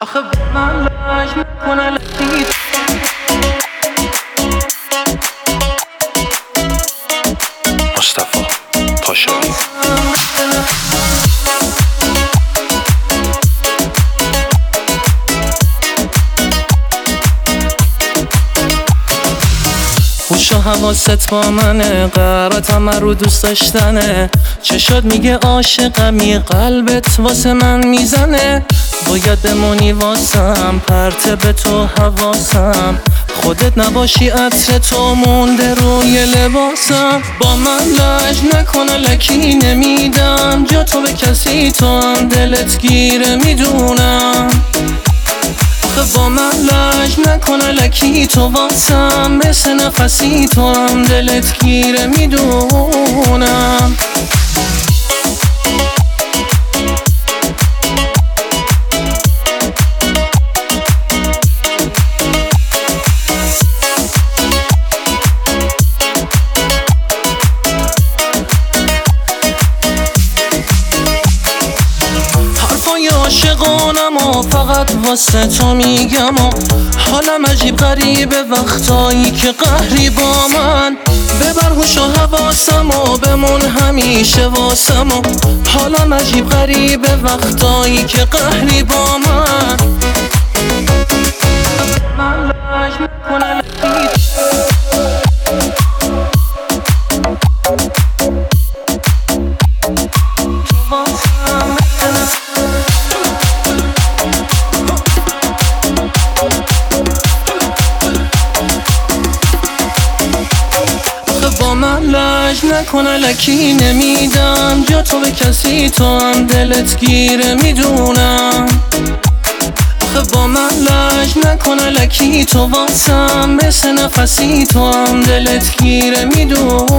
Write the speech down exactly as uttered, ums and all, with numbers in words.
آخه من لج نکنه لکی مصطفی پاشایی خوش و حواست با منه، قرارتم رو دوست داشتنه. چشات میگه عاشقمی، قلبت واسه من میزنه. باید بمونی واسم، پرت به تو حواسم. خودت نباشی عطر تو مونده روی لباسم. با من لج نکنه لکی نمیدم جا تو به کسی، تو هم دلت گیره میدونم. با من لج نکنه لکی تو واسم، مثل نفسی تو هم دلت گیره میدونم. حرفای عاشقانم و فقط واسه تو میگم و حالم عجیب غریبه وقتایی که قهری با من. ببر هوش و حواسم و بمون همیشه واسم و حالم عجیب غریبه وقتایی که قهری با من. من لج نکنه لکی با من لج نکنه لکی نمیدم جا تو به کسی، تو هم دلت گیره میدونم. آخه با من لج نکنه لکی تو واسم، مثل نفسی تو هم دلت گیره میدونم.